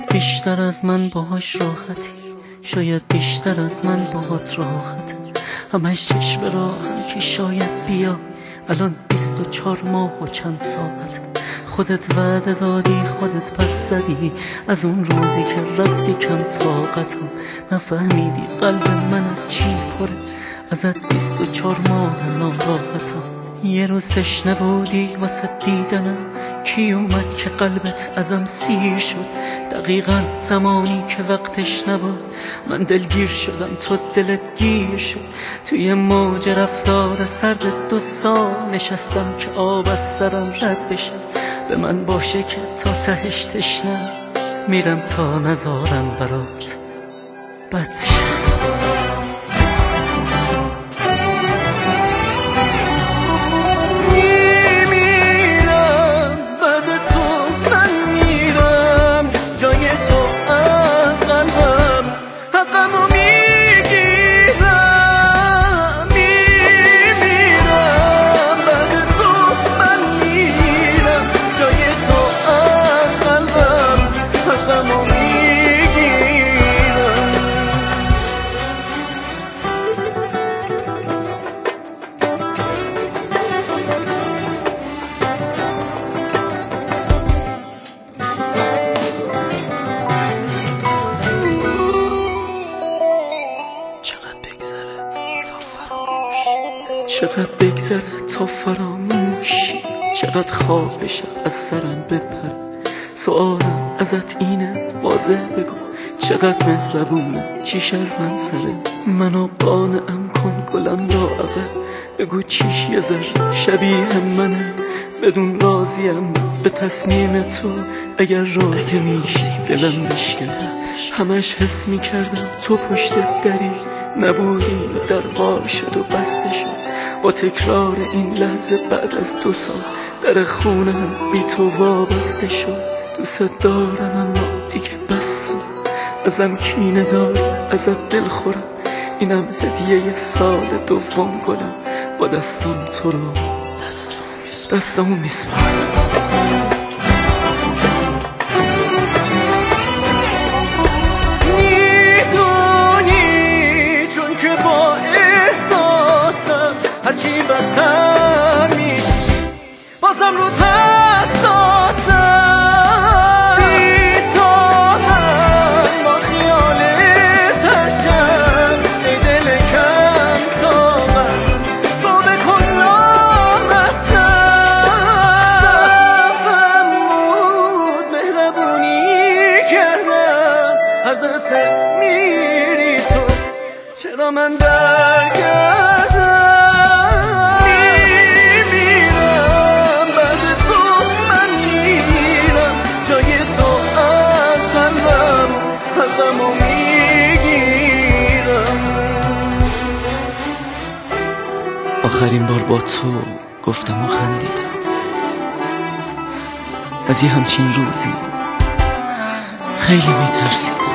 بیشتر از من باهاش راحتی، شاید بیشتر از من باهات راحته. همش چشم راهم که شاید بیا، الان 24 ماه و چند ساعت. خودت وعده دادی خودت پس زدی، از اون روزی که رفتی کم طاقتم. نفهمیدی قلب من از چی پره، ازت 24 ماه ناراحتم. یه روز تشنه بودی واسه دیدنم، کی اومد که قلبت ازم سیر شد؟ دقیقا زمانی که وقتش نبود، من دلگیر شدم تو دلت گیر شد. توی موج رفتار سرد 2 سال نشستم که آب از سرم رد بشه. به من باشه که تا تهش تشنم، میرم تا نذارم برات بد بشه. چقدر بگذره تا فراموشی، چقدر خواب شب از سرم بپر. سؤالم ازت اینه واضح بگو، چقدر مهربونه چیش از من سره. منو قانعم کن گلم لاغه، بگو چیش یه ذره شبیه منه. بدون راضیم به تصمیم تو، اگر راضی میشی دلم بشکنه. همش حس میکردم تو پشت دری نبودی، در وا شد و بسته شد. با تکرار این لحظه بعد از 2 سال، در خونه بی تو وابسته شد. دوست دارم اما دیگه بسم، ازم کینه داری ازت دل خورم. اینم هدیه سال 2 گلم، با دستم تو رو دستمو میسپارم. هرچی بدتر میشی بازم رو حساسم. بی تو من با خیالتشم، ای دل کم طاقت تو بکن نامستم. صفم بود مهربونی کردم، هر دفعه میری تو چرا من برگردم؟ آخرین بار با تو گفتم و خندیدم، از یه همچین روزی خیلی میترسیدم.